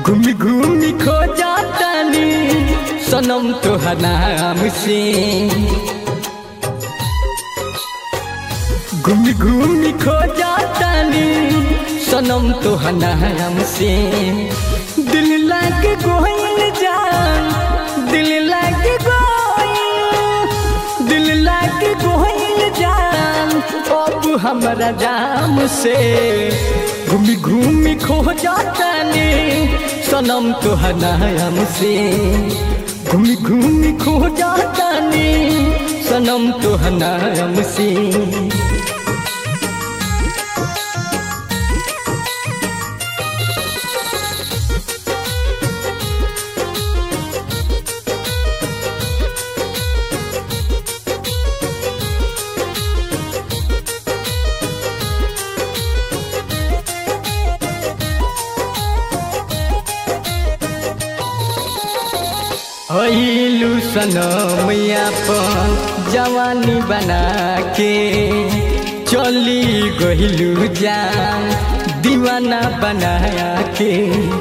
घूमी घूमी खो जातानी सनम तोहर नाम से। घूमी घूमी खो जातानी सनम तोहर नाम से। दिल लागे गोइल जान, दिल लागे गोइल, दिल लागे गोइल जान अब हमरा जाम से। घूमी घूमी खो जातानी सनम तोहर नाम से। घूमी घूमी खो जातानी सनम तोहर नाम से। हईलू सनम अपन जवानी बना के चली गहिलू जान दीवाना बना के।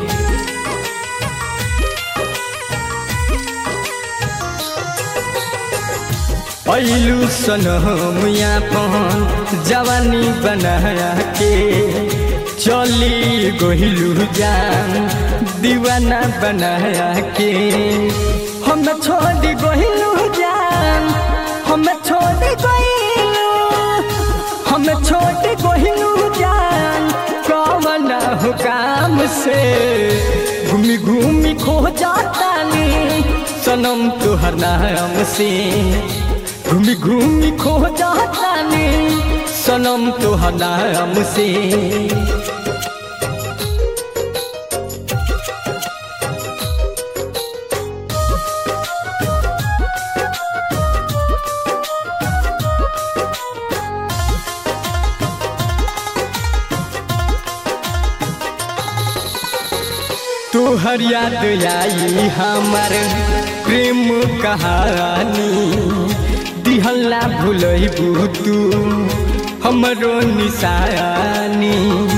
हईलू सनम अपन जवानी बना के चली गहिलू जान दीवाना बना के। हम छोड़ गइलू जान, हम छोड़ गइलू, हम छोड़ गइलू जान कौन हो काम से। घूमी घूमी खो जातानी सनम तोहर नाम से। घूमी घूमी खो जातानी सनम तोहर नाम से। तोहर याद आई हमार प्रेम कहानी दिहला भूलबू तू हमरो निशानी।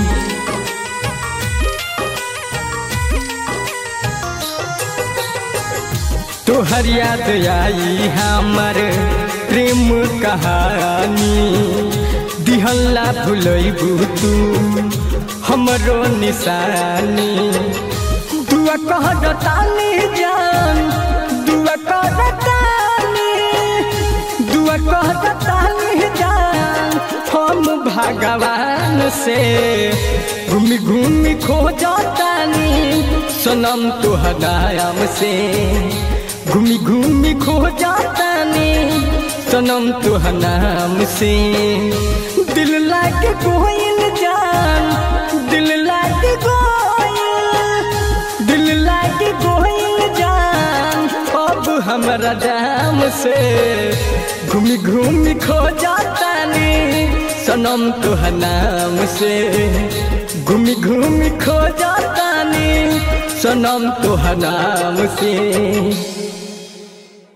तोहर याद आई हमार प्रेम कहानी दिहला भूलबू तू हमरो निशानी। दुआ कहतानी जान, दुआ कहतानी, दुआ कहतानी जान हम भगवान से। घूमी घूमी खो जातानी सनम तोहर नाम से। घूमी घूमी खो जातानी सनम तोहर नाम से। दिल लागे गोइल जान, दिल लागे गोइल जान अब हमरा जाम से। घूमी घूमी खो जातानी सनम तोहर नाम से। घूमी घूमी खो जातानी सनम तोहर नाम से।